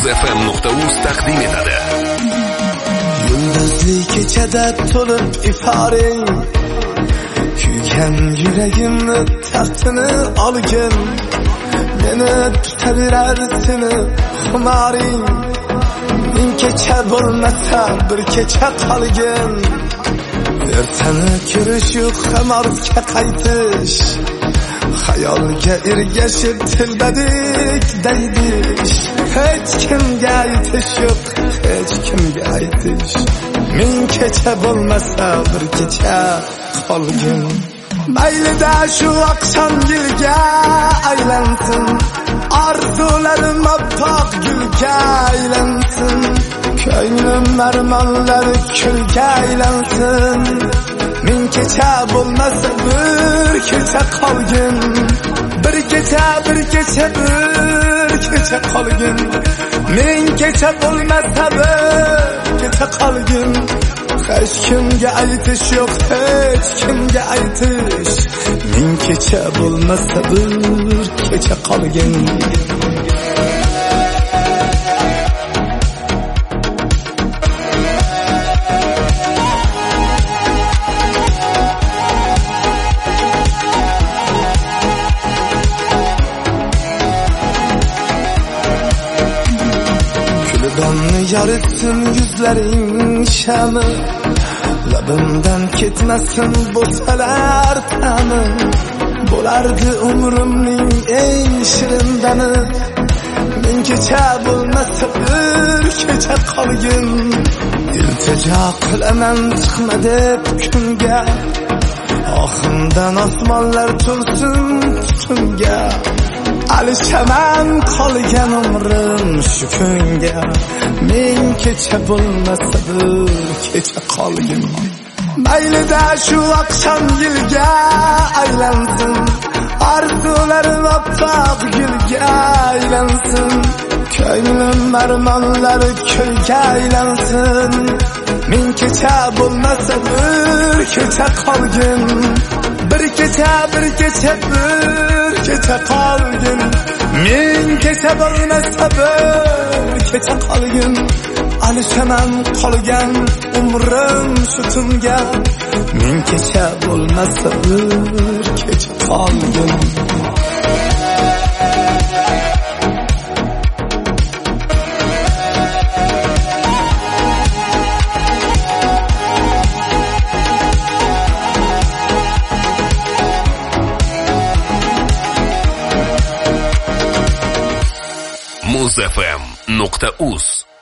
muzfm.uz taqdim etadi. Yulduzli kechada to'lib iforing, kuygan yuragimni taftini olgin. Meni tutaverar seni xumoring, ming kecha bo'lmasa bir kecha qolgin. Ertani ko'rish ham ortga qaytish, xayolga ergashib tilbadik daydish. Hech kimga aytish yo'q, hech kimga aytish. Ming kecha bo'lmasa bir kecha qolgin. Maylida shu oqshom yilga aylansin, orzularim oppoq gulga aylansin. Ko'nglim armonlar kulga aylansin. Ming kecha bo'lmasa bir kecha qolgin. Bir kecha qolgin. Ming kecha bo'lmasa bir kecha qolgin. Hech kimga aytish yo'q, hech kimga aytish. Ming kecha bo'lmasa bir kecha qolgin. Donni yoritsin yuzlaring shami, labimdan ketmasin bo'salar ta'mi. Bo'lardi umrimning eng shirin dami. Ming kecha bo'lmasa bir kecha qolgin. Iltijo qilaman chiqma deb kunga, oximdan osmonlar to'lsin tutunga. Alishaman qolgan umrim shu kunga. Ming kecha bo'lmasa bir kecha qolgin. Maylida shu oqshom yilga aylansin, orzularim oppoq gulga aylansin. Ko'nglim armonlar kulga aylansin. Ming kecha bo'lmasa bir kecha qolgin. Bir kecha qolgin. Ming kecha bo'lmasa bir kecha qolgin. Alishaman qolgan umrim shu tunga. Ming kecha bo'lmasa bir kecha qolgin. muzfm.uz